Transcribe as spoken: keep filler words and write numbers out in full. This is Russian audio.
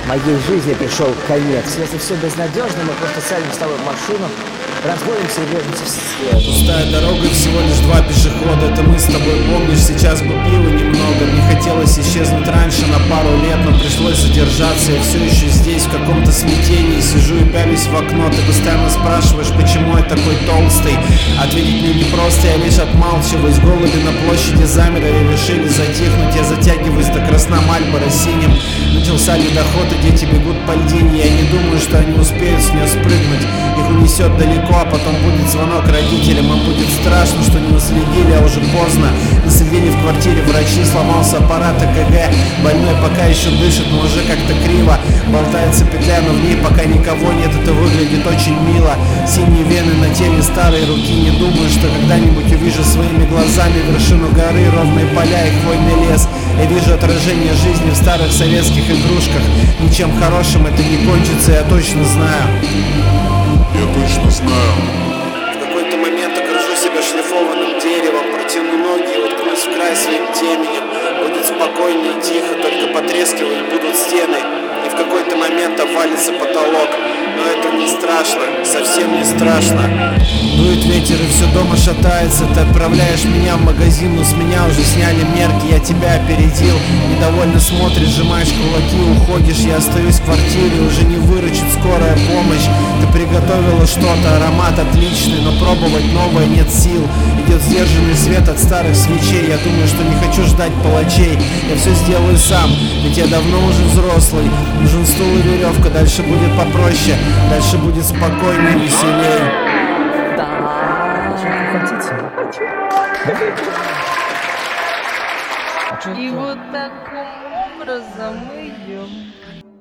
Моей жизни пришел конец. Если все безнадежно, мы просто сядем с тобой в машину, разбудимся и врежемся в свет. Пустая дорога, всего лишь два пешехода. Это мы с тобой, помнишь, сейчас бы пива немного. Мне хотелось исчезнуть раньше на пару лет, но пришлось задержаться. Я все еще здесь, в каком-то смятении. Сижу и пялюсь в окно. Ты постоянно спрашиваешь, почему я такой толстый. Ответить мне непросто, я лишь отмалчиваюсь. Голуби на площади замерли, решили затихнуть. Я затягиваюсь до красна Мальборо синим. Начался ледоход, и дети бегут по льдине. Я не думаю, что они успеют с нее спрыгнуть. Их унесет далеко, а потом будет звонок родителям. Им будет страшно, что не уследили, а уже поздно. Наследили в квартире врачи, сломался аппарат ЭКГ. Больной пока еще дышит, но уже как-то криво. Болтается петля, но в ней пока никого нет. Это выглядит очень мило. Синие вены на теле, старые руки. Не думаю, что когда-нибудь увижу своими глазами вершину горы, ровные поля и хвойный лес. Я вижу отражение жизни в старых советских игрушках. Ничем хорошим это не кончится, я точно знаю. Я точно знаю. В какой-то момент окружу себя шлифованным деревом, протяну ноги и уткнусь в край своим теменем. Будет спокойно и тихо, только потрескивать будут стены. И в какой-то момент обвалится потолок. Но это не страшно, совсем не страшно. Дует ветер и все дома шатается. Ты отправляешь меня в магазин, но с меня уже сняли мерки. Я тебя опередил, недовольно смотришь, сжимаешь кулаки, уходишь. Я остаюсь в квартире, уже не выручит скорая помощь. Ты приготовила что-то, аромат отличный, но пробовать новое нет сил. Идет сдержанный свет от старых свечей. Я думаю, что не хочу ждать палачей. Я все сделаю сам, ведь я давно уже взрослый. Нужен стул и веревка, дальше будет попроще. Дальше будет спокойнее и веселее. И вот таким образом мы идем.